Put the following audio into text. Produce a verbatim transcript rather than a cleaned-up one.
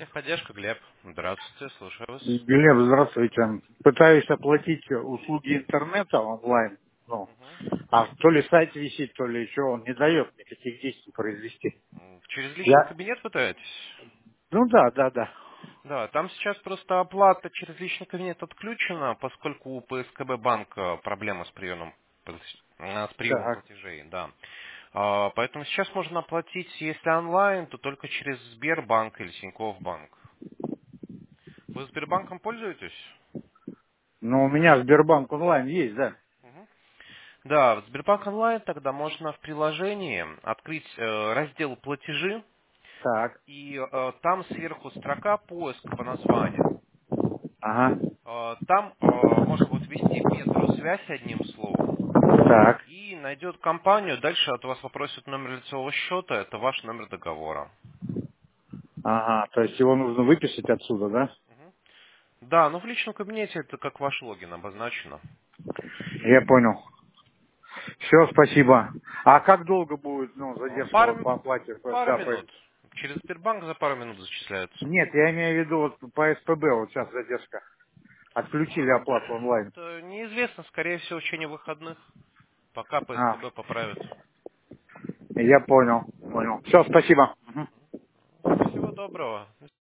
Техподдержка, Глеб. Здравствуйте, слушаю вас. Глеб, здравствуйте. Пытаюсь оплатить услуги интернета онлайн. Ну, Мгм. а то ли сайт висит, то ли что, он не дает никаких действий произвести. М, Через личный Я... кабинет пытаетесь? Ну да, да, да. Да, там сейчас просто оплата через личный кабинет отключена, поскольку у П С К Б банка проблема с приемом, плат- э, с приемом Так. платежей, да. А, Поэтому сейчас можно оплатить, если онлайн, то только через Сбербанк или Тинькофф банк. Вы Сбербанком пользуетесь? Ну, у меня Сбербанк онлайн есть, да. Мгм. Да, в Сбербанк онлайн тогда можно в приложении открыть э, раздел платежи. Так. И э, там сверху строка поиск по названию. Ага. Э, там э, можно будет ввести Метросвязь одним словом. Так. И найдет компанию. Дальше от вас попросят номер лицевого счета. Это ваш номер договора. Ага. То есть его нужно выписать отсюда, да? Мгм. Да, но в личном кабинете это как ваш логин обозначено. Я понял. Все, спасибо. А как долго будет, ну, Э, задержка Пару, вот по м- оплате? пару Да, по- минут. Через Сбербанк за пару минут зачисляется. Нет, я имею в виду вот по СПБ вот сейчас задержка. Отключили А, оплату онлайн. Это неизвестно, скорее всего, в течение выходных, пока А, П С К Б поправит. я понял, понял. Все, спасибо. Мгм. Всего доброго.